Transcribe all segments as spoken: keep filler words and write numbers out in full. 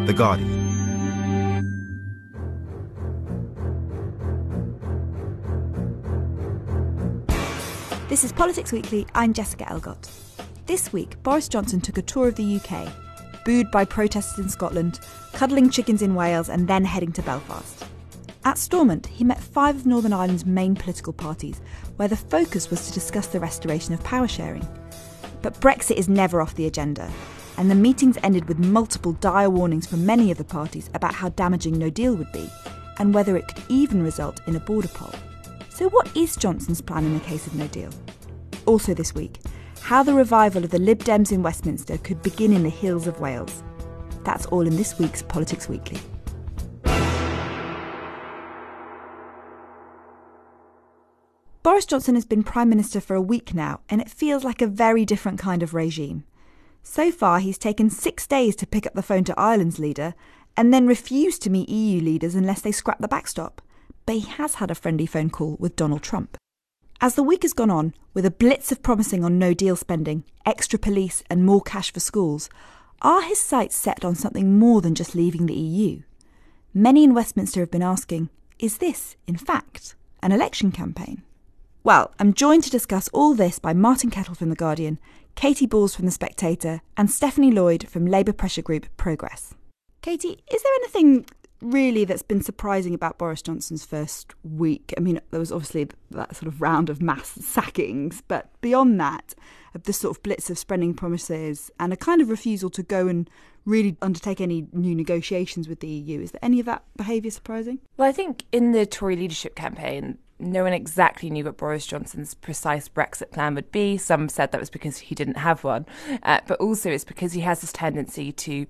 The Guardian. This is Politics Weekly, I'm Jessica Elgott. This week, Boris Johnson took a tour of the U K, booed by protesters in Scotland, cuddling chickens in Wales and then heading to Belfast. At Stormont, he met five of Northern Ireland's main political parties, where the focus was to discuss the restoration of power sharing. But Brexit is never off the agenda, and the meetings ended with multiple dire warnings from many of the parties about how damaging no deal would be, and whether it could even result in a border poll. So what is Johnson's plan in the case of no deal? Also this week, how the revival of the Lib Dems in Westminster could begin in the hills of Wales. That's all in this week's Politics Weekly. Boris Johnson has been Prime Minister for a week now, and it feels like a very different kind of regime. So far, he's taken six days to pick up the phone to Ireland's leader, and then refused to meet E U leaders unless they scrap the backstop. But he has had a friendly phone call with Donald Trump. As the week has gone on, with a blitz of promising on no-deal spending, extra police and more cash for schools, are his sights set on something more than just leaving the E U? Many in Westminster have been asking, is this, in fact, an election campaign? Well, I'm joined to discuss all this by Martin Kettle from The Guardian, Katy Balls from The Spectator and Stephanie Lloyd from Labour pressure group Progress. Katy, is there anything really that's been surprising about Boris Johnson's first week? I mean, there was obviously that sort of round of mass sackings, but beyond that, of this sort of blitz of spending promises and a kind of refusal to go and really undertake any new negotiations with the E U, is there any of that behaviour surprising? Well, I think in the Tory leadership campaign, no one exactly knew what Boris Johnson's precise Brexit plan would be. Some said that was because he didn't have one, uh, but also it's because he has this tendency to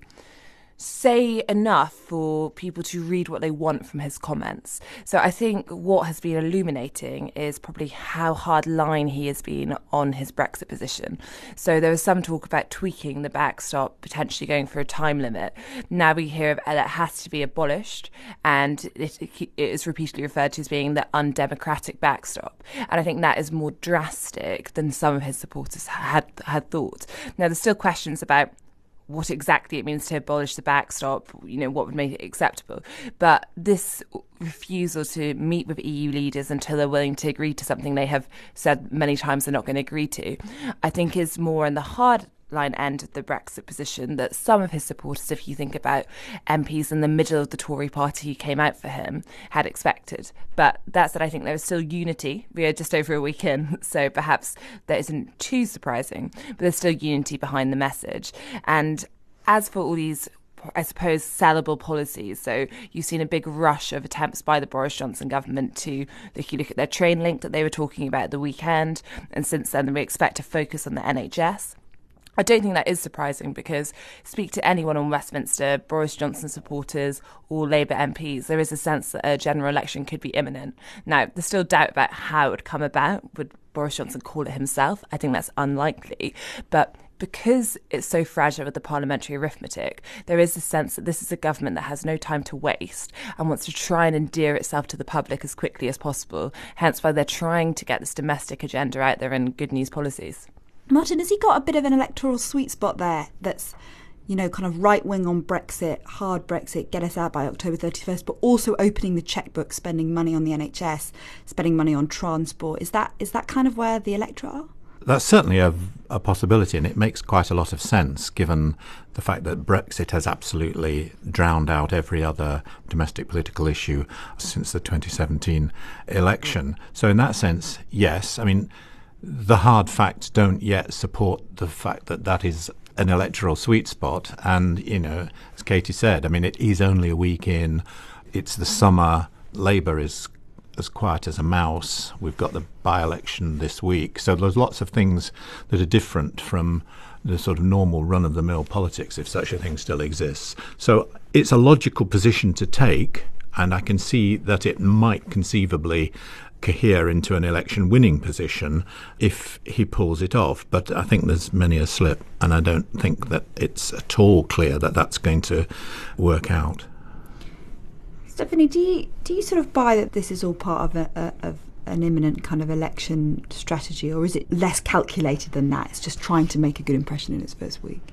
say enough for people to read what they want from his comments. So I think what has been illuminating is probably how hard line he has been on his Brexit position. So there was some talk about tweaking the backstop, potentially going for a time limit. Now we hear that it has to be abolished, and it, it is repeatedly referred to as being the undemocratic backstop. And I think that is more drastic than some of his supporters had had thought. Now there's still questions about what exactly it means to abolish the backstop, you know, what would make it acceptable. But this refusal to meet with E U leaders until they're willing to agree to something they have said many times they're not going to agree to, I think is more in the hard line end of the Brexit position that some of his supporters, if you think about M Ps in the middle of the Tory party who came out for him, had expected. But that said, I think there is still unity. We are just over a week in, so perhaps that isn't too surprising, but there's still unity behind the message. And as for all these, I suppose, sellable policies. So you've seen a big rush of attempts by the Boris Johnson government to, if you look at their train link that they were talking about at the weekend, and since then we expect to focus on the N H S. I don't think that is surprising because speak to anyone on Westminster, Boris Johnson supporters or Labour M Ps, there is a sense that a general election could be imminent. Now, there's still doubt about how it would come about. Would Boris Johnson call it himself? I think that's unlikely. But because it's so fragile with the parliamentary arithmetic, there is a sense that this is a government that has no time to waste and wants to try and endear itself to the public as quickly as possible, hence why they're trying to get this domestic agenda out there in good news policies. Martin, has he got a bit of an electoral sweet spot there that's, you know, kind of right-wing on Brexit, hard Brexit, get us out by October thirty-first, but also opening the chequebook, spending money on the N H S, spending money on transport? Is that is that kind of where the electorate are? That's certainly a, a possibility, and it makes quite a lot of sense given the fact that Brexit has absolutely drowned out every other domestic political issue since the twenty seventeen election. So in that sense, yes. I mean, the hard facts don't yet support the fact that that is an electoral sweet spot. And, you know, as Katy said, I mean, it is only a week in. It's the summer. Labour is as quiet as a mouse. We've got the by-election this week. So there's lots of things that are different from the sort of normal run-of-the-mill politics, if such a thing still exists. So it's a logical position to take, and I can see that it might conceivably cohere into an election winning position if he pulls it off. But I think there's many a slip, and I don't think that it's at all clear that that's going to work out. Stephanie, do you do you sort of buy that this is all part of a, a of an imminent kind of election strategy, or is it less calculated than that? It's just trying to make a good impression in its first week.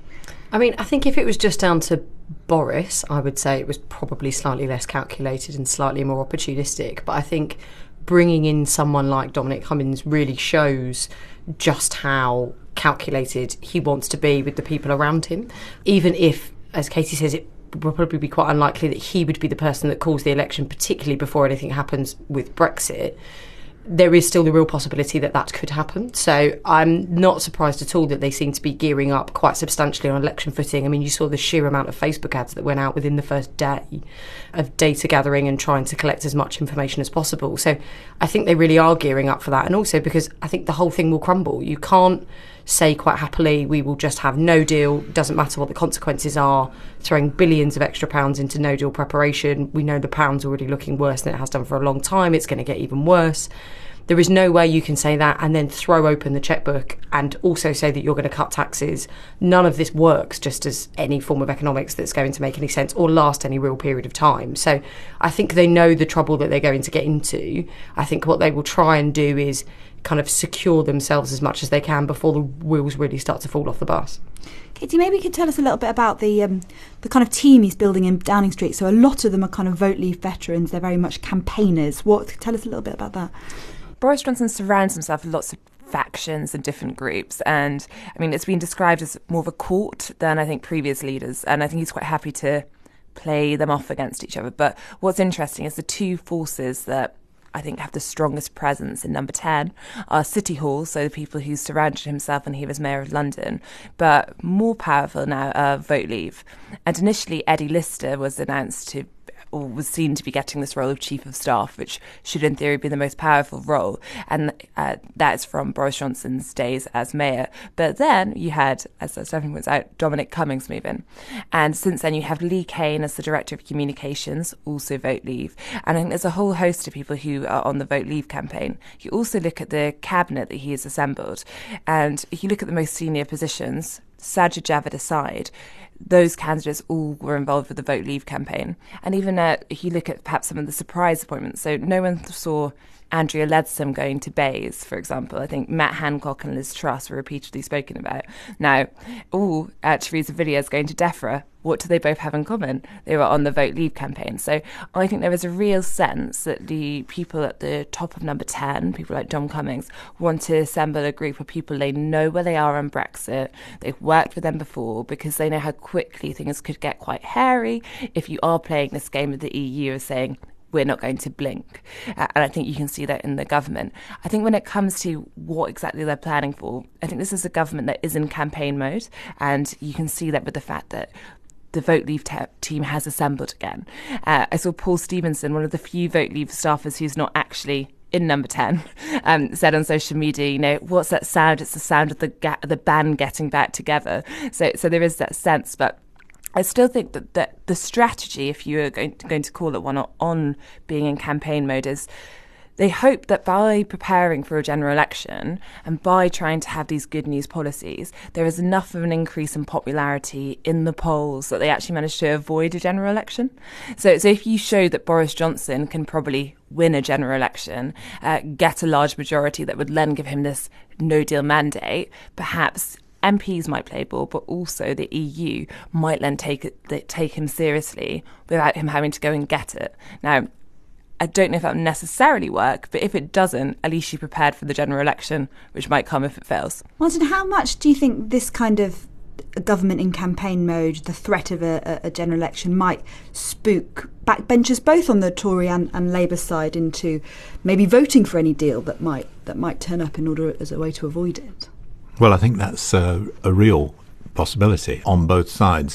I mean, I think if it was just down to Boris, I would say it was probably slightly less calculated and slightly more opportunistic. But I think bringing in someone like Dominic Cummings really shows just how calculated he wants to be with the people around him. Even if, as Katie says, it will probably be quite unlikely that he would be the person that calls the election, particularly before anything happens with Brexit, there is still the real possibility that that could happen. So I'm not surprised at all that they seem to be gearing up quite substantially on election footing. I mean, you saw the sheer amount of Facebook ads that went out within the first day of data gathering and trying to collect as much information as possible. So I think they really are gearing up for that. And also because I think the whole thing will crumble. You can't say quite happily, we will just have no deal, doesn't matter what the consequences are, throwing billions of extra pounds into no deal preparation. We know the pound's already looking worse than it has done for a long time. It's going to get even worse. There is no way you can say that and then throw open the chequebook and also say that you're going to cut taxes. None of this works just as any form of economics that's going to make any sense or last any real period of time. So I think they know the trouble that they're going to get into. I think what they will try and do is kind of secure themselves as much as they can before the wheels really start to fall off the bus. Katie, maybe you could tell us a little bit about the um, the kind of team he's building in Downing Street. So a lot of them are kind of Vote Leave veterans. They're very much campaigners. What? Tell us a little bit about that. Boris Johnson surrounds himself with lots of factions and different groups. And, I mean, it's been described as more of a court than, I think, previous leaders. And I think he's quite happy to play them off against each other. But what's interesting is the two forces that I think have the strongest presence in number ten are City Hall, so the people who surrounded himself when he was Mayor of London, but more powerful now are Vote Leave. And initially Eddie Lister was announced to or was seen to be getting this role of Chief of Staff, which should in theory be the most powerful role. And uh, that's from Boris Johnson's days as Mayor. But then you had, as Stephanie points out, Dominic Cummings move in. And since then you have Lee Kane as the Director of Communications, also Vote Leave. And I think there's a whole host of people who are on the Vote Leave campaign. You also look at the cabinet that he has assembled. And if you look at the most senior positions, Sajid Javid aside, those candidates all were involved with the Vote Leave campaign. And even uh, if you look at perhaps some of the surprise appointments, so no one saw Andrea Leadsom going to Bays, for example. I think Matt Hancock and Liz Truss were repeatedly spoken about. Now, oh, uh, Theresa Villiers going to DEFRA. What do they both have in common? They were on the Vote Leave campaign. So I think there is a real sense that the people at the top of number ten, people like Dom Cummings, want to assemble a group of people they know where they are on Brexit. They've worked with them before because they know how quickly things could get quite hairy if you are playing this game of the E U of saying, we're not going to blink. Uh, and I think you can see that in the government. I think when it comes to what exactly they're planning for, I think this is a government that is in campaign mode. And you can see that with the fact that the Vote Leave te- team has assembled again. Uh, I saw Paul Stevenson, one of the few Vote Leave staffers who's not actually in number ten, um, said on social media, you know, what's that sound? It's the sound of the ga- the band getting back together. So, so there is that sense, but I still think that, that the strategy, if you are going to, going to call it one, on being in campaign mode is they hope that by preparing for a general election and by trying to have these good news policies, there is enough of an increase in popularity in the polls that they actually manage to avoid a general election. So, so if you show that Boris Johnson can probably win a general election, uh, get a large majority that would then give him this no-deal mandate, perhaps M Ps might play ball, but also the E U might then take it, take him seriously without him having to go and get it. Now, I don't know if that would necessarily work, but if it doesn't, at least you're prepared for the general election, which might come if it fails. Martin, how much do you think this kind of government in campaign mode, the threat of a, a general election, might spook backbenchers both on the Tory and, and Labour side into maybe voting for any deal that might that might turn up in order as a way to avoid it? Well, I think that's a, a real possibility on both sides.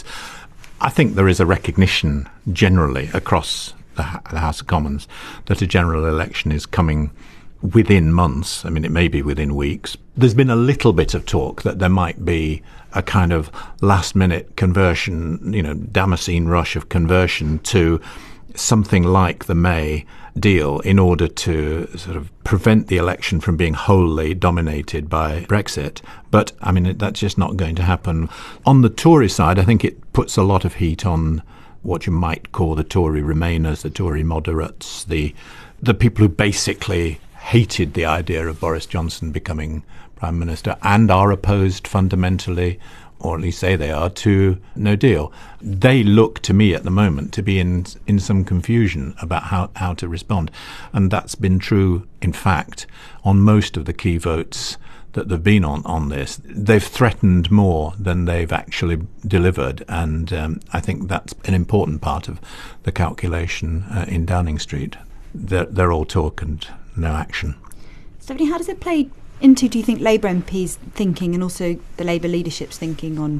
I think there is a recognition generally across the, the House of Commons that a general election is coming within months. I mean, it may be within weeks. There's been a little bit of talk that there might be a kind of last-minute conversion, you know, Damascene rush of conversion to something like the May deal in order to sort of prevent the election from being wholly dominated by Brexit. But, I mean, that's just not going to happen. On the Tory side, I think it puts a lot of heat on what you might call the Tory Remainers, the Tory moderates, the the people who basically hated the idea of Boris Johnson becoming Prime Minister and are opposed fundamentally or at least say they are, to no deal. They look to me at the moment to be in in some confusion about how, how to respond. And that's been true, in fact, on most of the key votes that they've been on, on this. They've threatened more than they've actually delivered, and um, I think that's an important part of the calculation uh, in Downing Street. They're, they're all talk and no action. Stephanie, how does it play into, do you think, Labour M Ps' thinking and also the Labour leadership's thinking on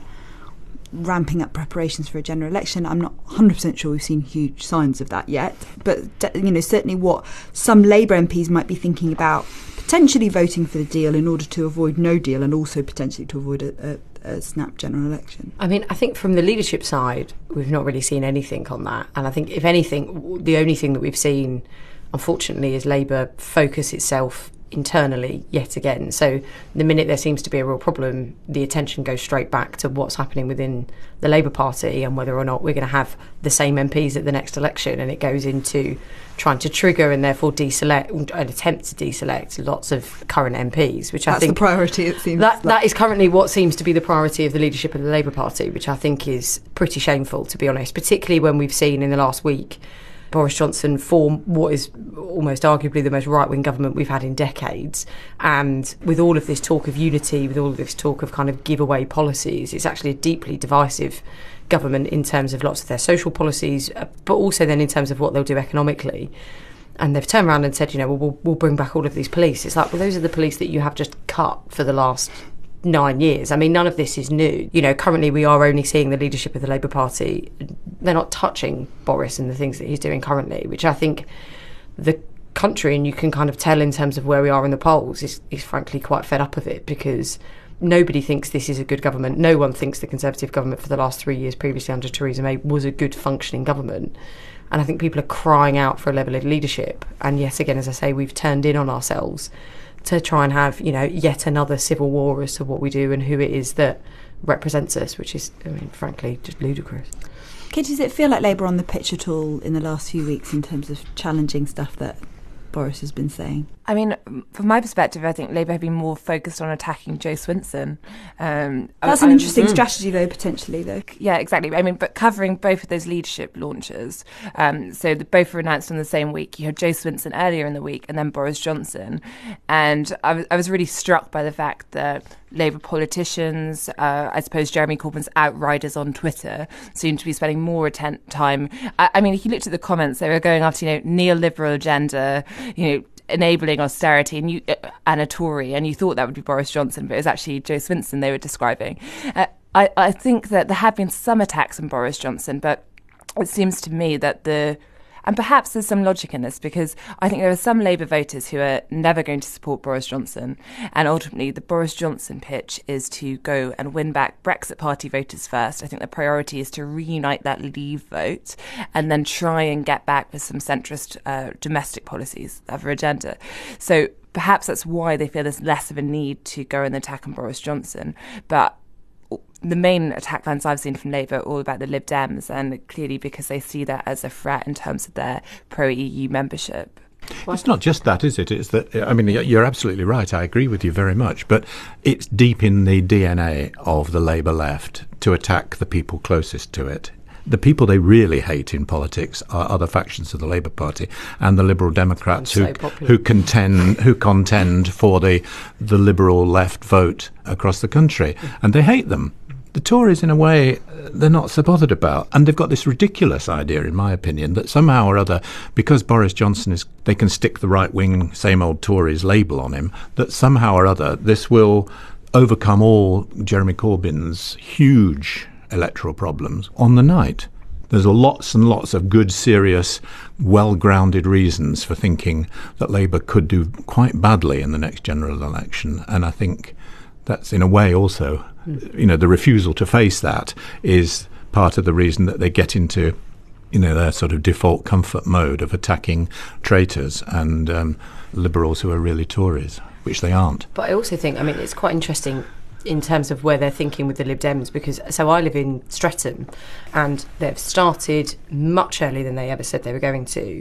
ramping up preparations for a general election? I'm not one hundred percent sure we've seen huge signs of that yet, but you know, certainly what some Labour M Ps might be thinking about potentially voting for the deal in order to avoid no deal and also potentially to avoid a, a, a snap general election. I mean, I think from the leadership side, we've not really seen anything on that. And I think, if anything, the only thing that we've seen, unfortunately, is Labour focus itself internally yet again. So the minute there seems to be a real problem, the attention goes straight back to what's happening within the Labour Party and whether or not we're going to have the same M Ps at the next election, and it goes into trying to trigger and therefore deselect, an attempt to deselect lots of current M Ps, which That's I think the priority, it seems. That, like. that is currently what seems to be the priority of the leadership of the Labour Party, which I think is pretty shameful, to be honest, particularly when we've seen in the last week Boris Johnson form what is almost arguably the most right-wing government we've had in decades. And with all of this talk of unity, with all of this talk of kind of giveaway policies, it's actually a deeply divisive government in terms of lots of their social policies, but also then in terms of what they'll do economically. And they've turned around and said, you know, well, we'll, we'll bring back all of these police. It's like, well, those are the police that you have just cut for the last nine years. I mean, none of this is new. You know, currently we are only seeing the leadership of the Labour Party. They're not touching Boris and the things that he's doing currently, which I think the country, and you can kind of tell in terms of where we are in the polls, is, is frankly quite fed up of it, because nobody thinks this is a good government. No one thinks the Conservative government for the last three years previously under Theresa May was a good functioning government. And I think people are crying out for a level of leadership. And yes, again, as I say, we've turned in on ourselves to try and have, you know, yet another civil war as to what we do and who it is that represents us, which is, I mean, frankly, just ludicrous. Kit, does it feel like Labour on the pitch at all in the last few weeks in terms of challenging stuff that Boris has been saying? I mean, from my perspective, I think Labour have been more focused on attacking Jo Swinson. Um, That's I, an I, interesting mm. strategy, though, potentially, though. Yeah, exactly. I mean, but covering both of those leadership launches, um, so the, both were announced on the same week. You had Jo Swinson earlier in the week and then Boris Johnson. And I was, I was really struck by the fact that Labour politicians, uh, I suppose Jeremy Corbyn's outriders on Twitter, seem to be spending more atten- time. I, I mean, if you looked at the comments, they were going after, you know, neoliberal agenda, you know, enabling austerity, and you uh, and a Tory, and you thought that would be Boris Johnson, but it was actually Jo Swinson they were describing. Uh, I, I think that there have been some attacks on Boris Johnson, but it seems to me that the... And perhaps there's some logic in this, because I think there are some Labour voters who are never going to support Boris Johnson. And ultimately, the Boris Johnson pitch is to go and win back Brexit Party voters first. I think the priority is to reunite that Leave vote and then try and get back with some centrist uh, domestic policies of her agenda. So perhaps that's why they feel there's less of a need to go and attack on Boris Johnson. But the main attack lines I've seen from Labour are all about the Lib Dems, and clearly because they see that as a threat in terms of their pro-E U membership. It's not just that, is it? It's that, I mean, you're absolutely right. I agree with you very much. But it's deep in the D N A of the Labour left to attack the people closest to it. The people they really hate in politics are other factions of the Labour Party and the Liberal Democrats who so who contend who contend for the the liberal left vote across the country, and they hate them. The Tories, in a way, they're not so bothered about. And they've got this ridiculous idea, in my opinion, that somehow or other, because Boris Johnson is, they can stick the right-wing, same old Tories label on him, that somehow or other this will overcome all Jeremy Corbyn's huge electoral problems on the night. There's lots and lots of good, serious, well-grounded reasons for thinking that Labour could do quite badly in the next general election. And I think that's, in a way, also... You know, the refusal to face that is part of the reason that they get into, you know, their sort of default comfort mode of attacking traitors and um, liberals who are really Tories, which they aren't. But I also think, I mean, it's quite interesting in terms of where they're thinking with the Lib Dems, because so I live in Streatham, and they've started much earlier than they ever said they were going to.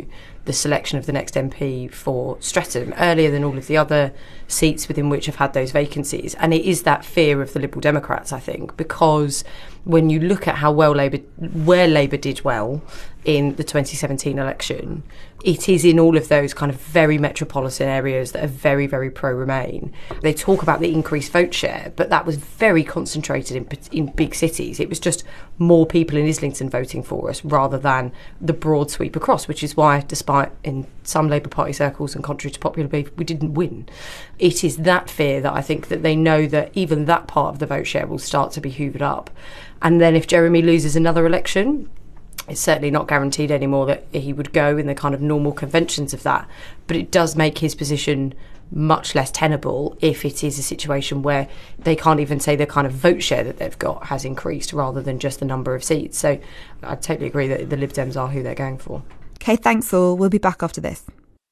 the selection of the next M P for Streatham earlier than all of the other seats within which have had those vacancies. And it is that fear of the Liberal Democrats, I think, because when you look at how well Labour, where Labour did well in the twenty seventeen election, it is in all of those kind of very metropolitan areas that are very, very pro-Remain. They talk about the increased vote share, but that was very concentrated in, in big cities. It was just more people in Islington voting for us rather than the broad sweep across, which is why, despite in some Labour Party circles and contrary to popular belief, we didn't win. It is that fear that I think that they know that even that part of the vote share will start to be hoovered up. And then if Jeremy loses another election, it's certainly not guaranteed anymore that he would go in the kind of normal conventions of that. But it does make his position much less tenable if it is a situation where they can't even say the kind of vote share that they've got has increased rather than just the number of seats. So I totally agree that the Lib Dems are who they're going for. OK, thanks all. We'll be back after this.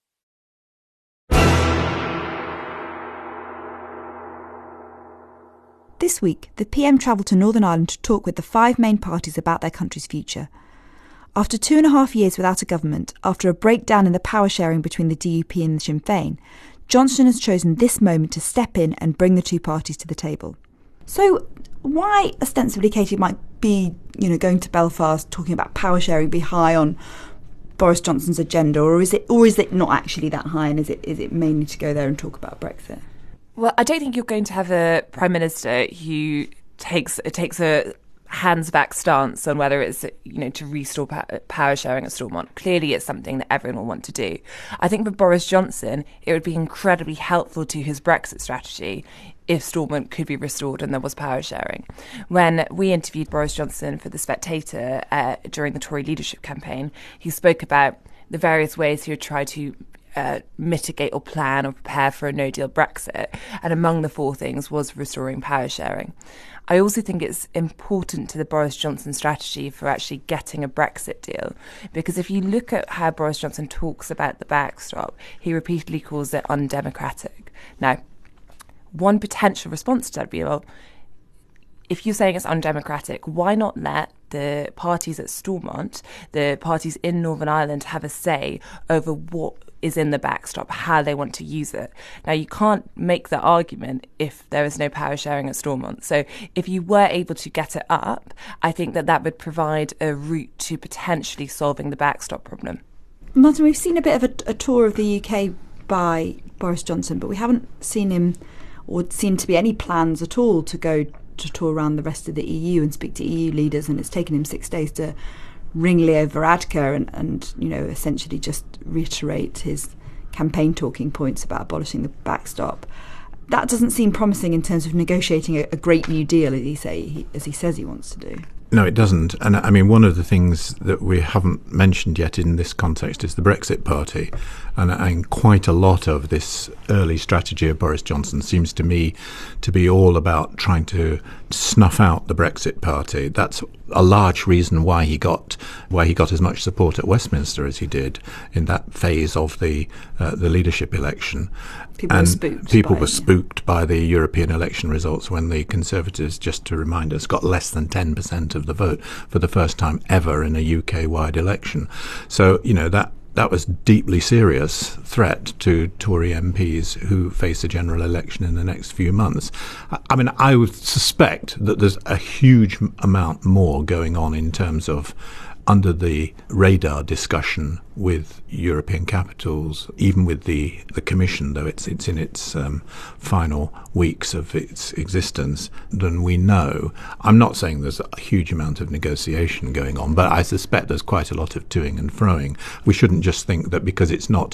This week, the P M travelled to Northern Ireland to talk with the five main parties about their country's future. After two and a half years without a government, after a breakdown in the power sharing between the D U P and the Sinn Féin, Johnson has chosen this moment to step in and bring the two parties to the table. So why, ostensibly, Katie, might be, you know, going to Belfast, talking about power sharing, be high on Boris Johnson's agenda, or is it, or is it not actually that high, and is it is it mainly to go there and talk about Brexit? Well, I don't think you're going to have a Prime Minister who takes takes a hands-back stance on whether it's, you know, to restore power sharing at Stormont. Clearly, it's something that everyone will want to do. I think for Boris Johnson, it would be incredibly helpful to his Brexit strategy if Stormont could be restored and there was power sharing. When we interviewed Boris Johnson for The Spectator uh, during the Tory leadership campaign, he spoke about the various ways he would try to Uh, mitigate or plan or prepare for a no-deal Brexit. And among the four things was restoring power sharing. I also think it's important to the Boris Johnson strategy for actually getting a Brexit deal, because if you look at how Boris Johnson talks about the backstop, he repeatedly calls it undemocratic. Now, one potential response to that would be, well, if you're saying it's undemocratic, why not let the parties at Stormont, the parties in Northern Ireland, have a say over what is in the backstop, how they want to use it? Now, you can't make that argument if there is no power sharing at Stormont. So if you were able to get it up, I think that that would provide a route to potentially solving the backstop problem. Martin, we've seen a bit of a, a tour of the U K by Boris Johnson, but we haven't seen him or seen to be any plans at all to go to tour around the rest of the E U and speak to E U leaders, and it's taken him six days to ring Leo Varadkar and, and you know, essentially just reiterate his campaign talking points about abolishing the backstop. That doesn't seem promising in terms of negotiating a, a great new deal, as he say he, as he says he wants to do. No, it doesn't. And I mean, one of the things that we haven't mentioned yet in this context is the Brexit Party. And, and quite a lot of this early strategy of Boris Johnson seems to me to be all about trying to snuff out the Brexit Party. That's a large reason why he got why he got as much support at Westminster as he did in that phase of the uh, the leadership election. People and were spooked. People by were it, spooked yeah. by the European election results when the Conservatives, just to remind us, got less than ten percent of the vote for the first time ever in a U K-wide election. So, you know, that That was a deeply serious threat to Tory M Ps who face a general election in the next few months. I mean, I would suspect that there's a huge amount more going on in terms of under the radar discussion with European capitals, even with the, the Commission, though it's it's in its um, final weeks of its existence, than we know. I'm not saying there's a huge amount of negotiation going on, but I suspect there's quite a lot of toing and froing. We shouldn't just think that because it's not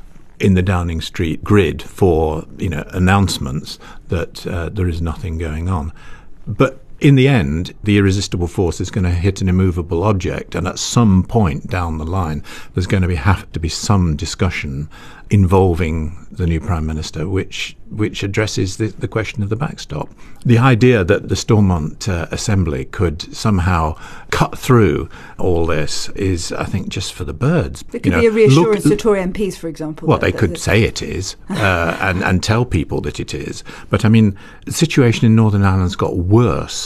in the Downing Street grid for, you know, announcements that uh, there is nothing going on. But in the end, the irresistible force is going to hit an immovable object, and at some point down the line, there's going to be have to be some discussion involving the new Prime Minister, which which addresses the, the question of the backstop. The idea that the Stormont uh, Assembly could somehow cut through all this is, I think, just for the birds. There could you know, be a reassurance look, to Tory M Ps, for example. Well, that, they that, could that, say it is uh, and, and tell people that it is. But, I mean, the situation in Northern Ireland's got worse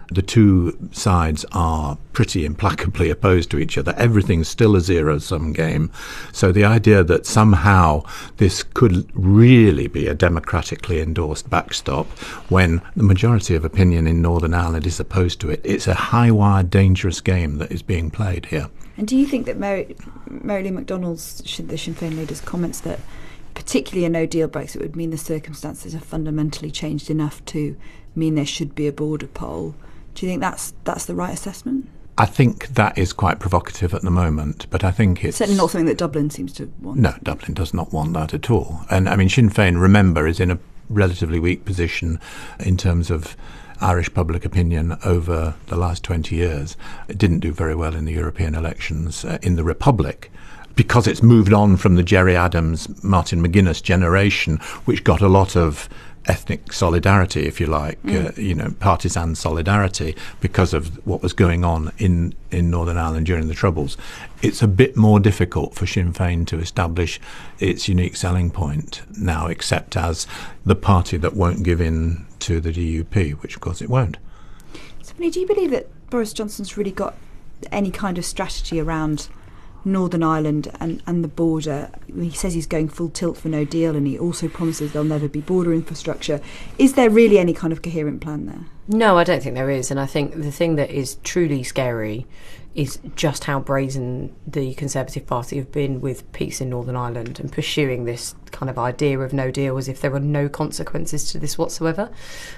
The two sides are pretty implacably opposed to each other. Everything's still a zero-sum game. So the idea that somehow this could really be a democratically endorsed backstop when the majority of opinion in Northern Ireland is opposed to it, it's a high-wired, dangerous game that is being played here. And do you think that Mary, Mary Lou McDonald's, the Sinn Féin leader's comments that particularly a no-deal Brexit would mean the circumstances have fundamentally changed enough to mean there should be a border poll, do you think that's that's the right assessment? I think that is quite provocative at the moment, but I think it's... certainly not something that Dublin seems to want. No, Dublin does not want that at all. And, I mean, Sinn Féin, remember, is in a relatively weak position in terms of Irish public opinion over the last twenty years. It didn't do very well in the European elections uh, in the Republic, because it's moved on from the Gerry Adams, Martin McGuinness generation, which got a lot of ethnic solidarity, if you like, mm. uh, you know, partisan solidarity because of what was going on in, in Northern Ireland during the Troubles. It's a bit more difficult for Sinn Féin to establish its unique selling point now, except as the party that won't give in to the D U P, which of course it won't. Stephanie, do you believe that Boris Johnson's really got any kind of strategy around Northern Ireland and, and the border? He says he's going full tilt for no deal, and he also promises there'll never be border infrastructure. Is there really any kind of coherent plan there? No, I don't think there is. And I think the thing that is truly scary is just how brazen the Conservative Party have been with peace in Northern Ireland and pursuing this kind of idea of no deal as if there are no consequences to this whatsoever.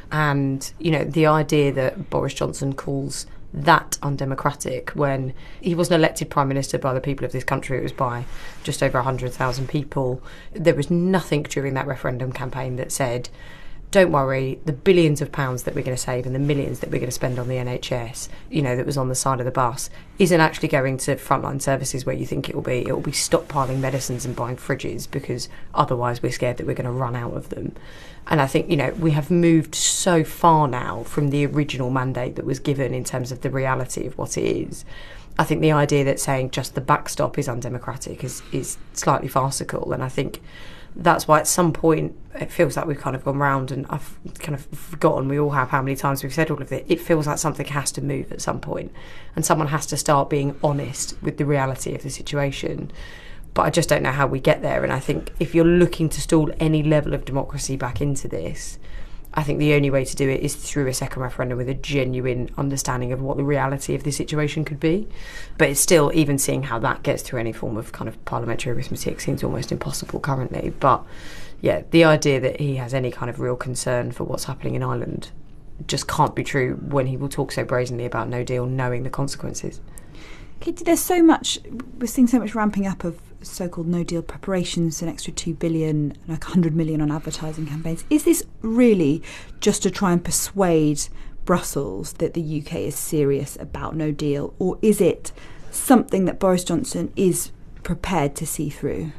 And, you know, the idea that Boris Johnson calls that undemocratic when he wasn't elected Prime Minister by the people of this country, it was by just over one hundred thousand people. There was nothing during that referendum campaign that said, don't worry, the billions of pounds that we're going to save and the millions that we're going to spend on the N H S, you know, that was on the side of the bus, isn't actually going to frontline services where you think it will be. It will be stockpiling medicines and buying fridges because otherwise we're scared that we're going to run out of them. And I think, you know, we have moved so far now from the original mandate that was given in terms of the reality of what it is. I think the idea that saying just the backstop is undemocratic is, is slightly farcical. And I think that's why at some point it feels like we've kind of gone round, and I've kind of forgotten, we all have, how many times we've said all of it. It feels like something has to move at some point and someone has to start being honest with the reality of the situation. But I just don't know how we get there. And I think if you're looking to stall any level of democracy back into this, I think the only way to do it is through a second referendum with a genuine understanding of what the reality of the situation could be. But it's still, even seeing how that gets through any form of kind of parliamentary arithmetic seems almost impossible currently. But yeah, the idea that he has any kind of real concern for what's happening in Ireland just can't be true when he will talk so brazenly about no deal, knowing the consequences. Katie, there's so much, we're seeing so much ramping up of so-called no-deal preparations, an extra two billion, like one hundred million on advertising campaigns. Is this really just to try and persuade Brussels that the U K is serious about no deal, or is it something that Boris Johnson is prepared to see through?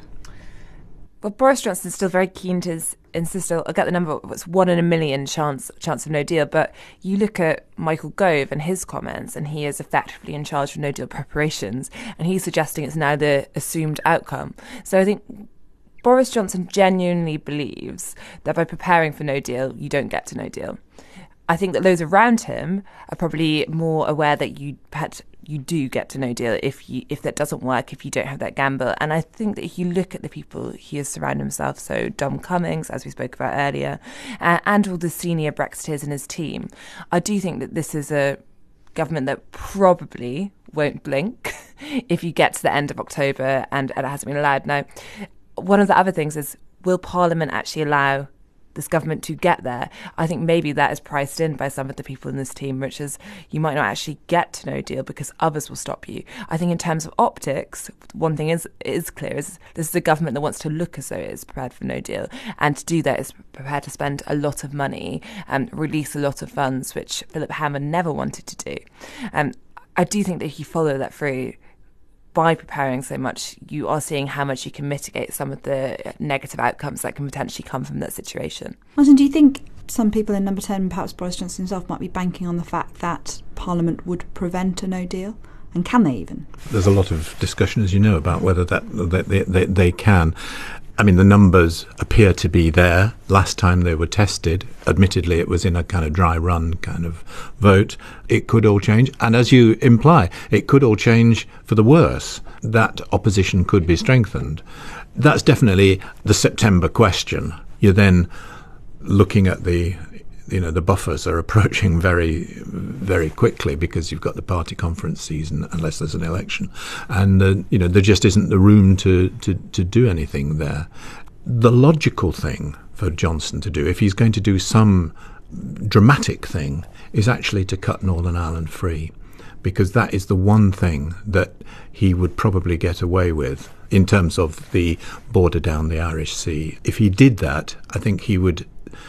Well, Boris Johnson's still very keen to insist, I'll get the number, it's one in a million chance chance of no deal, but you look at Michael Gove and his comments, and he is effectively in charge of no deal preparations, and he's suggesting it's now the assumed outcome. So I think Boris Johnson genuinely believes that by preparing for no deal, you don't get to no deal. I think that those around him are probably more aware that you perhaps you do get to no deal if you if that doesn't work, if you don't have that gamble. And I think that if you look at the people he has surrounded himself, so Dom Cummings, as we spoke about earlier, uh, and all the senior Brexiteers in his team, I do think that this is a government that probably won't blink if you get to the end of October and, and it hasn't been allowed. Now, one of the other things is, will Parliament actually allow this government to get there? I think maybe that is priced in by some of the people in this team, which is you might not actually get to no deal because others will stop you. I think in terms of optics, one thing is is clear is this is a government that wants to look as though it is prepared for no deal, and to do that is prepared to spend a lot of money and release a lot of funds, which Philip Hammond never wanted to do. Um, I do think that if you follow that through, by preparing so much, you are seeing how much you can mitigate some of the negative outcomes that can potentially come from that situation. Martin, do you think some people in Number ten, perhaps Boris Johnson himself, might be banking on the fact that Parliament would prevent a no deal? And can they even? There's a lot of discussion, as you know, about whether that, that they, they, they can. I mean, the numbers appear to be there. Last time they were tested, admittedly, it was in a kind of dry run kind of vote. It could all change. And as you imply, it could all change for the worse. That opposition could be strengthened. That's definitely the September question. You're then looking at the, you know, the buffers are approaching very, very quickly because you've got the party conference season, unless there's an election, and uh, you know there just isn't the room to, to to do anything there. The logical thing for Johnson to do, if he's going to do some dramatic thing, is actually to cut Northern Ireland free, because that is the one thing that he would probably get away with in terms of the border down the Irish Sea. If he did that, I think he would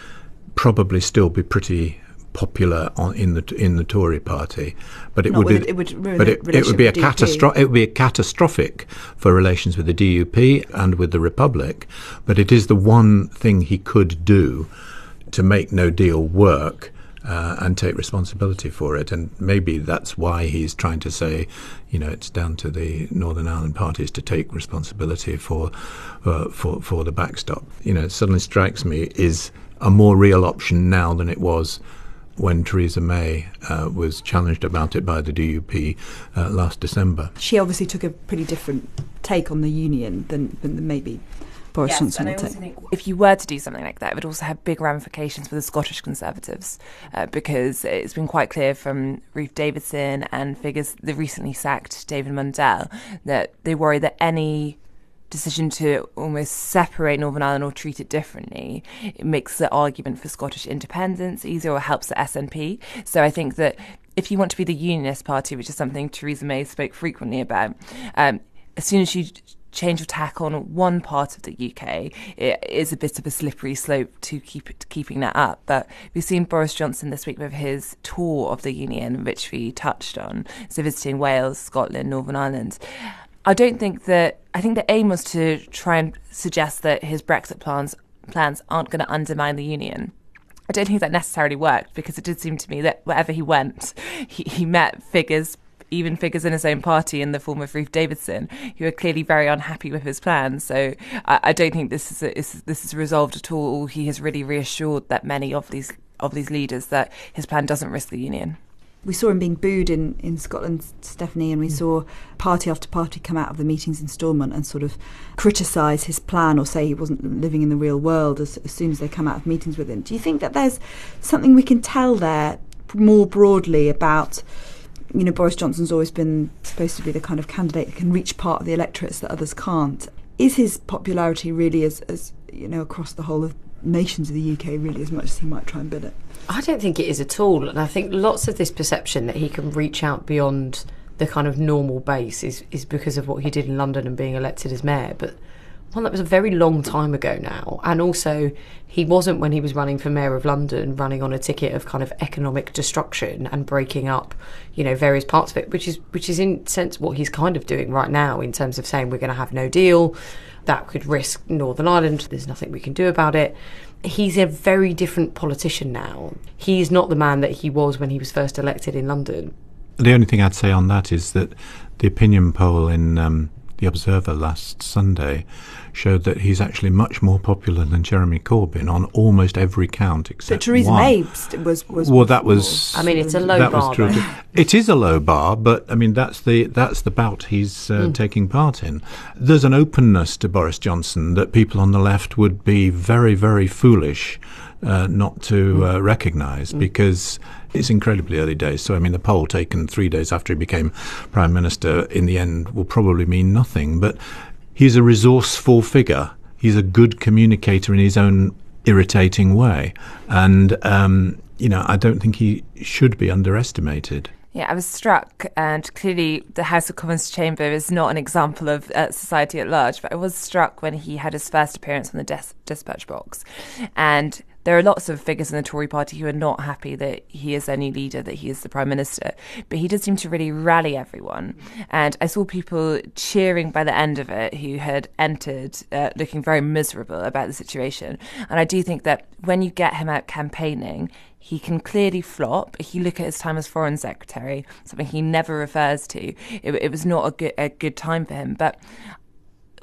probably still be pretty popular on, in the in the Tory party, but it Not would with, be it would ruin but the it, it relationship would be a with D U P. catastro- it would be a catastrophic for relations with the D U P and with the Republic. But it is the one thing he could do to make no deal work. Uh, and take responsibility for it. And maybe that's why he's trying to say, you know, it's down to the Northern Ireland parties to take responsibility for uh, for for the backstop. You know, it suddenly strikes me is a more real option now than it was when Theresa May uh, was challenged about it by the D U P uh, last December. She obviously took a pretty different take on the union than, than maybe Boris Yes, Johnson and I will also take. think if you were to do something like that, it would also have big ramifications for the Scottish Conservatives, uh, because it's been quite clear from Ruth Davidson and figures the recently sacked David Mundell that they worry that any decision to almost separate Northern Ireland or treat it differently, it makes the argument for Scottish independence easier or helps the S N P. So I think that if you want to be the Unionist Party, which is something Theresa May spoke frequently about, um, as soon as you change of tack on one part of the U K, it is a bit of a slippery slope to keep it, keeping that up. But we've seen Boris Johnson this week with his tour of the Union, which we touched on, so visiting Wales, Scotland, Northern Ireland. I don't think that, I think the aim was to try and suggest that his Brexit plans plans aren't going to undermine the Union. I don't think that necessarily worked, because it did seem to me that wherever he went, he, he met figures, even figures in his own party in the form of Ruth Davidson, who are clearly very unhappy with his plans. So I, I don't think this is, a, is this is resolved at all. He has really reassured that many of these of these leaders that his plan doesn't risk the Union. We saw him being booed in, in Scotland, Stephanie, and we saw party after party come out of the meetings in Stormont and sort of criticise his plan or say he wasn't living in the real world as, as soon as they come out of meetings with him. Do you think that there's something we can tell there more broadly about, you know, Boris Johnson's always been supposed to be the kind of candidate that can reach part of the electorates that others can't. Is his popularity really as, as you know, across the whole of nations of the U K really as much as he might try and bid it? I don't think it is at all. And I think lots of this perception that he can reach out beyond the kind of normal base is, is because of what he did in London and being elected as mayor. But one that was a very long time ago now. And also, he wasn't, when he was running for mayor of London, running on a ticket of kind of economic destruction and breaking up, you know, various parts of it, which is which is in a sense what he's kind of doing right now in terms of saying we're going to have no deal. That could risk Northern Ireland. There's nothing we can do about it. He's a very different politician now. He's not the man that he was when he was first elected in London. The only thing I'd say on that is that the opinion poll in um, The Observer last Sunday showed that he's actually much more popular than Jeremy Corbyn on almost every count except But Theresa one. May was, was... Well, that was... I mean, it's a low that bar, was true. though. It is a low bar, but I mean that's the that's the bout he's uh, mm. taking part in. There's an openness to Boris Johnson that people on the left would be very, very foolish uh, not to uh, recognise, mm. because it's incredibly early days. So I mean, the poll taken three days after he became Prime Minister in the end will probably mean nothing. But he's a resourceful figure. He's a good communicator in his own irritating way, and um, you know, I don't think he should be underestimated. Yeah, I was struck, and clearly the House of Commons chamber is not an example of uh, society at large, but I was struck when he had his first appearance on the des- dispatch box. And there are lots of figures in the Tory party who are not happy that he is their new leader, that he is the Prime Minister, but he did seem to really rally everyone. And I saw people cheering by the end of it who had entered uh, looking very miserable about the situation. And I do think that when you get him out campaigning, he can clearly flop. If you look at his time as Foreign Secretary, something he never refers to, it, it was not a good, a good time for him. But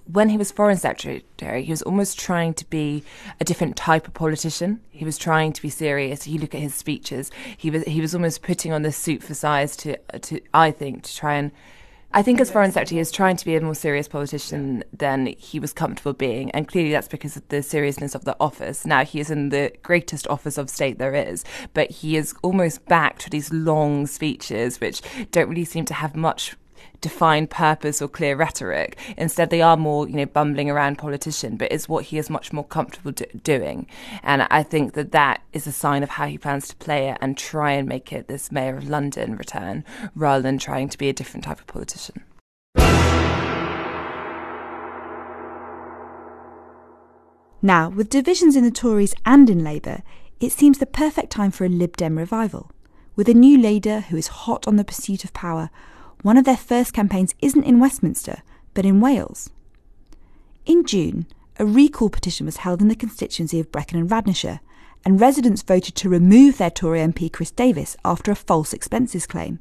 when he was Foreign Secretary, he was almost trying to be a different type of politician. He was trying to be serious. You look at his speeches, he was he was almost putting on the suit for size to, to I think, to try and... I think as Foreign Secretary, he was trying to be a more serious politician than he was comfortable being. And clearly that's because of the seriousness of the office. Now, he is in the greatest office of state there is, but he is almost back to these long speeches, which don't really seem to have much defined purpose or clear rhetoric. Instead, they are more, you know, bumbling around politician, but it's what he is much more comfortable do- doing. And I think that that is a sign of how he plans to play it and try and make it this Mayor of London return, rather than trying to be a different type of politician. Now, with divisions in the Tories and in Labour, it seems the perfect time for a Lib Dem revival. With a new leader who is hot on the pursuit of power, one of their first campaigns isn't in Westminster, but in Wales. In June, a recall petition was held in the constituency of Brecon and Radnorshire, and residents voted to remove their Tory M P Chris Davis after a false expenses claim.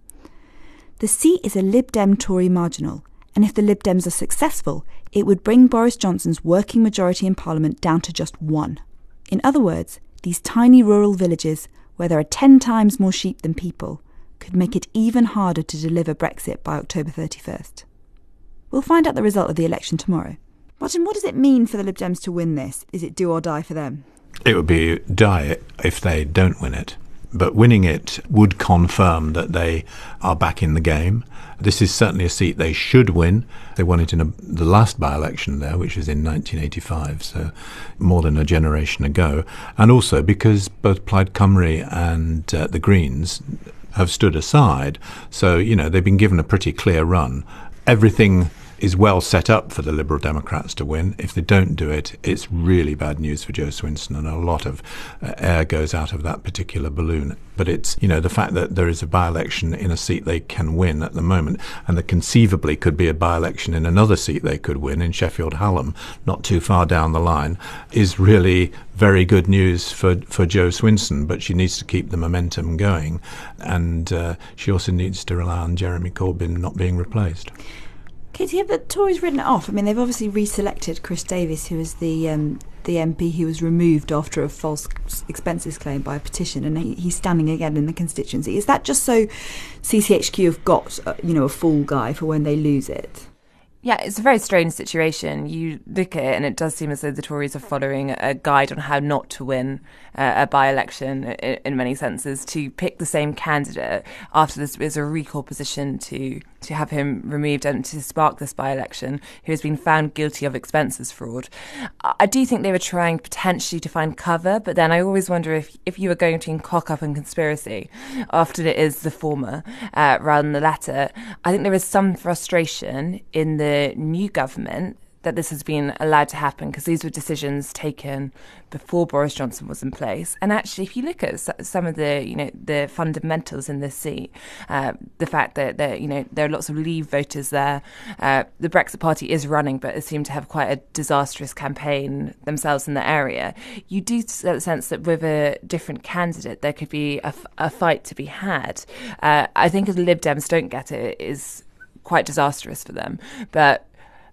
The seat is a Lib Dem Tory marginal, and if the Lib Dems are successful, it would bring Boris Johnson's working majority in Parliament down to just one. In other words, these tiny rural villages, where there are ten times more sheep than people, could make it even harder to deliver Brexit by October thirty-first. We'll find out the result of the election tomorrow. Martin, what does it mean for the Lib Dems to win this? Is it do or die for them? It would be die if they don't win it. But winning it would confirm that they are back in the game. This is certainly a seat they should win. They won it in a, the last by-election there, which was in nineteen eighty-five, so more than a generation ago. And also because both Plaid Cymru and uh, the Greens have stood aside. So, you know, they've been given a pretty clear run. Everything is well set up for the Liberal Democrats to win. If they don't do it, it's really bad news for Jo Swinson, and a lot of uh, air goes out of that particular balloon. But it's, you know, the fact that there is a by-election in a seat they can win at the moment, and that conceivably could be a by-election in another seat they could win, in Sheffield Hallam, not too far down the line, is really very good news for, for Jo Swinson. But she needs to keep the momentum going, and uh, she also needs to rely on Jeremy Corbyn not being replaced. Katie, have the Tories written it off? I mean, they've obviously reselected Chris Davis, who is the um, the M P who was removed after a false expenses claim by a petition, and he, he's standing again in the constituency. Is that just so C C H Q have got, uh, you know, a fall guy for when they lose it? Yeah, it's a very strange situation. You look at it and it does seem as though the Tories are following a guide on how not to win uh, a by-election in, in many senses, to pick the same candidate after this is a recall position to to have him removed and to spark this by-election, who has been found guilty of expenses fraud. I do think they were trying potentially to find cover, but then I always wonder if, if you were going to cock up on conspiracy, often it is the former uh, rather than the latter. I think there is some frustration in the new government that this has been allowed to happen, because these were decisions taken before Boris Johnson was in place. And actually, if you look at some of the, you know, the fundamentals in this seat, uh, the fact that there, you know, there are lots of Leave voters there, uh, the Brexit Party is running, but it seemed to have quite a disastrous campaign themselves in the area. You do get the sense that with a different candidate, there could be a, a fight to be had. Uh, I think if the Lib Dems don't get it, it is quite disastrous for them. But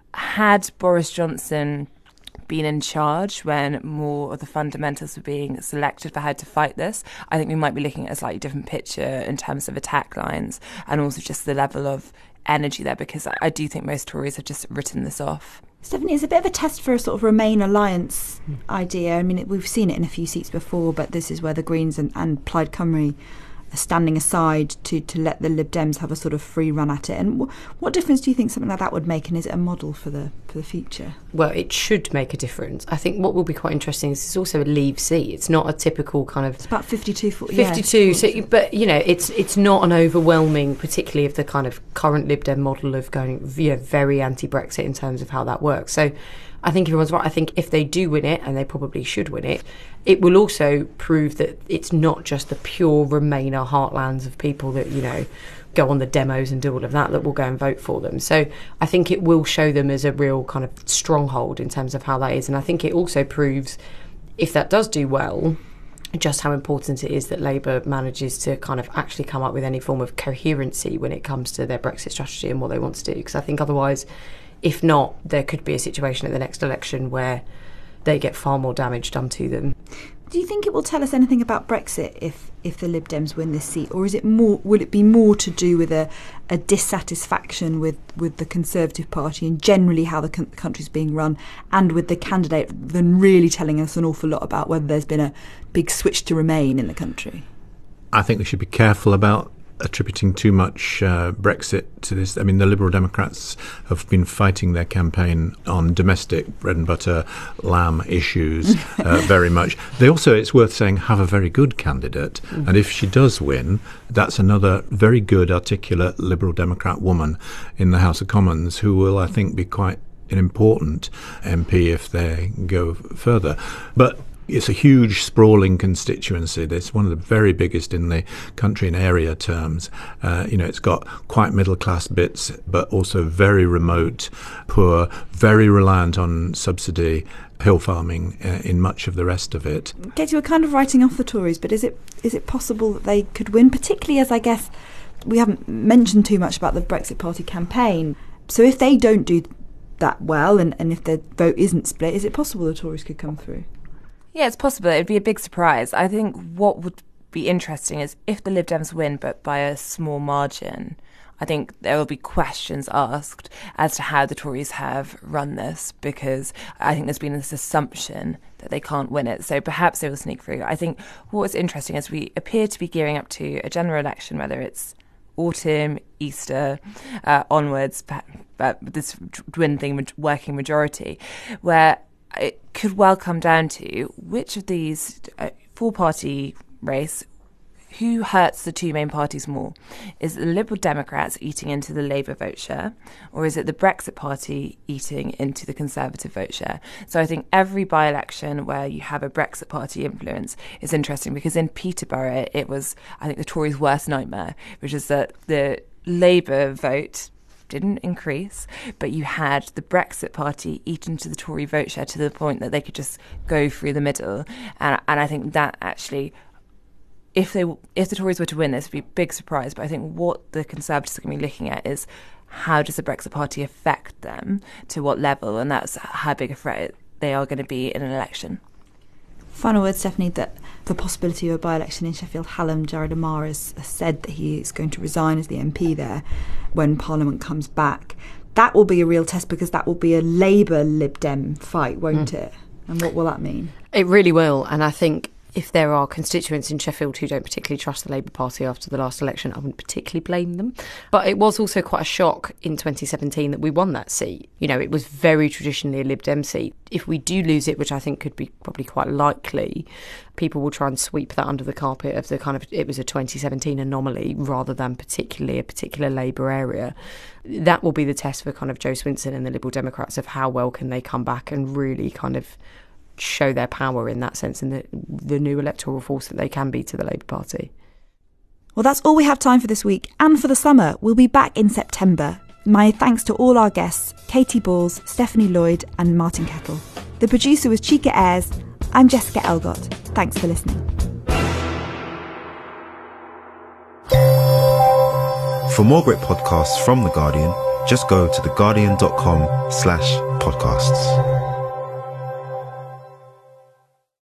had Boris Johnson been in charge when more of the fundamentals were being selected for how to fight this, I think we might be looking at a slightly different picture in terms of attack lines and also just the level of energy there, because I do think most Tories have just written this off. Stephanie, it's a bit of a test for a sort of Remain alliance mm. idea. I mean, it, we've seen it in a few seats before, but this is where the Greens and, and Plaid Cymru standing aside to, to let the Lib Dems have a sort of free run at it. And w- what difference do you think something like that would make, and is it a model for the for the future? Well, it should make a difference. I think what will be quite interesting is it's also a Leave seat. It's not a typical kind of... It's about fifty-two... fifty-two, yeah, so, but, you know, it's it's not an overwhelming, particularly of the kind of current Lib Dem model of going, you know, very anti-Brexit in terms of how that works. So I think everyone's right. I think if they do win it, and they probably should win it, it will also prove that it's not just the pure Remainer heartlands of people that, you know, go on the demos and do all of that that will go and vote for them. So I think it will show them as a real kind of stronghold in terms of how that is. And I think it also proves, if that does do well, just how important it is that Labour manages to kind of actually come up with any form of coherency when it comes to their Brexit strategy and what they want to do. Because I think otherwise If not, there could be a situation at the next election where they get far more damage done to them. Do you think it will tell us anything about Brexit if, if the Lib Dems win this seat, or is it more? Will it be more to do with a, a dissatisfaction with, with the Conservative Party and generally how the co- country's being run, and with the candidate, than really telling us an awful lot about whether there's been a big switch to Remain in the country? I think we should be careful about attributing too much uh, Brexit to this. I mean, the Liberal Democrats have been fighting their campaign on domestic bread and butter lamb issues uh, very much. They also, it's worth saying, have a very good candidate. Mm. And if she does win, that's another very good, articulate Liberal Democrat woman in the House of Commons who will, I think, be quite an important M P if they go further. But it's a huge, sprawling constituency. It's one of the very biggest in the country in area terms. Uh, you know, it's got quite middle-class bits, but also very remote, poor, very reliant on subsidy hill farming uh, in much of the rest of it. Katie, we're kind of writing off the Tories, but is it is it possible that they could win, particularly as I guess we haven't mentioned too much about the Brexit Party campaign. So if they don't do that well, and, and if their vote isn't split, is it possible the Tories could come through? Yeah, it's possible. It'd be a big surprise. I think what would be interesting is if the Lib Dems win, but by a small margin, I think there will be questions asked as to how the Tories have run this, because I think there's been this assumption that they can't win it. So perhaps they will sneak through. I think what's interesting is we appear to be gearing up to a general election, whether it's autumn, Easter, uh, onwards, but this dwindling working majority, where it could well come down to which of these uh, four-party race, who hurts the two main parties more? Is it the Liberal Democrats eating into the Labour vote share, or is it the Brexit Party eating into the Conservative vote share? So I think every by-election where you have a Brexit Party influence is interesting, because in Peterborough it was, I think, the Tories' worst nightmare, which is that the Labour vote didn't increase, but you had the Brexit Party eat into the Tory vote share to the point that they could just go through the middle. And and I think that actually, if they if the Tories were to win this, would be a big surprise. But I think what the Conservatives are going to be looking at is how does the Brexit Party affect them, to what level, and that's how big a threat they are going to be in an election. Final word, Stephanie, that the possibility of a by-election in Sheffield Hallam, Jared Amar has said that he is going to resign as the M P there when Parliament comes back. That will be a real test, because that will be a Labour Lib Dem fight, won't mm. it? And what will that mean? It really will. And I think if there are constituents in Sheffield who don't particularly trust the Labour Party after the last election, I wouldn't particularly blame them. But it was also quite a shock in twenty seventeen that we won that seat. You know, it was very traditionally a Lib Dem seat. If we do lose it, which I think could be probably quite likely, people will try and sweep that under the carpet of the kind of, it was a twenty seventeen anomaly rather than particularly a particular Labour area. That will be the test for kind of Jo Swinson and the Liberal Democrats, of how well can they come back and really kind of show their power in that sense, and the, the new electoral force that they can be to the Labour Party. Well, that's all we have time for this week and for the summer. We'll be back in September. My thanks to all our guests, Katie Balls, Stephanie Lloyd and Martin Kettle. The producer was Chika Ayres. I'm Jessica Elgott. Thanks for listening. For more great podcasts from The Guardian, just go to theguardian.com slash podcasts.